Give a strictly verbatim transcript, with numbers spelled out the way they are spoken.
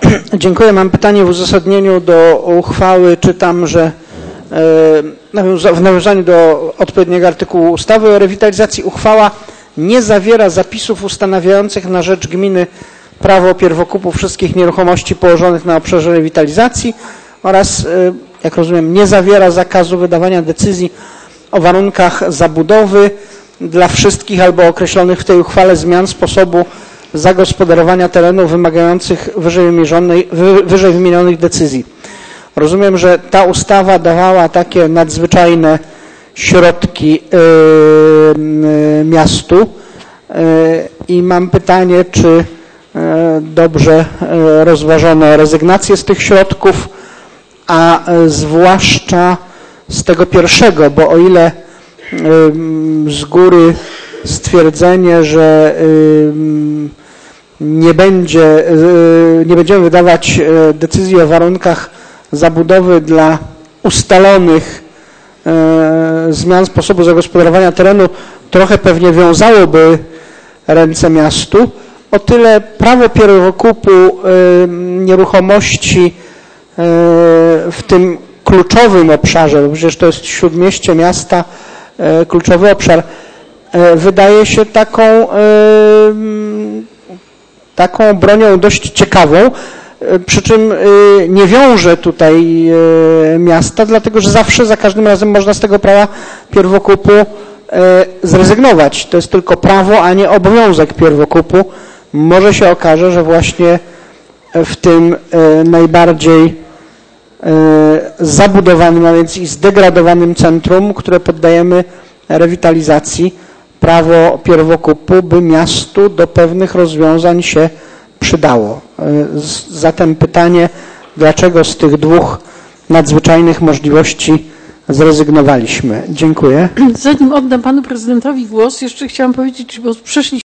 Dziękuję. Mam pytanie w uzasadnieniu do uchwały. Czytam, że w nawiązaniu do odpowiedniego artykułu ustawy o rewitalizacji uchwała nie zawiera zapisów ustanawiających na rzecz gminy prawo pierwokupu wszystkich nieruchomości położonych na obszarze rewitalizacji oraz, jak rozumiem, nie zawiera zakazu wydawania decyzji o warunkach zabudowy dla wszystkich albo określonych w tej uchwale zmian sposobu zagospodarowania terenów wymagających wyżej wymienionej, wyżej wymienionych decyzji. Rozumiem, że ta ustawa dawała takie nadzwyczajne środki yy, miastu yy, i mam pytanie, czy yy, dobrze yy, rozważono rezygnację z tych środków, a yy, zwłaszcza z tego pierwszego, bo o ile yy, z góry stwierdzenie, że yy, nie będzie, yy, nie będziemy wydawać yy, decyzji o warunkach zabudowy dla ustalonych e, zmian sposobu zagospodarowania terenu trochę pewnie wiązałoby ręce miastu. O tyle prawo pierwokupu e, nieruchomości e, w tym kluczowym obszarze, bo przecież to jest śródmieście miasta, e, kluczowy obszar, e, wydaje się taką, e, taką bronią dość ciekawą. Przy czym nie wiąże tutaj miasta, dlatego że zawsze, za każdym razem można z tego prawa pierwokupu zrezygnować. To jest tylko prawo, a nie obowiązek pierwokupu. Może się okaże, że właśnie w tym najbardziej zabudowanym, a więc i zdegradowanym centrum, które poddajemy rewitalizacji, prawo pierwokupu by miastu do pewnych rozwiązań się przydało. Zatem pytanie, dlaczego z tych dwóch nadzwyczajnych możliwości zrezygnowaliśmy? Dziękuję. Zanim oddam panu prezydentowi głos, jeszcze chciałam powiedzieć, bo przeszliśmy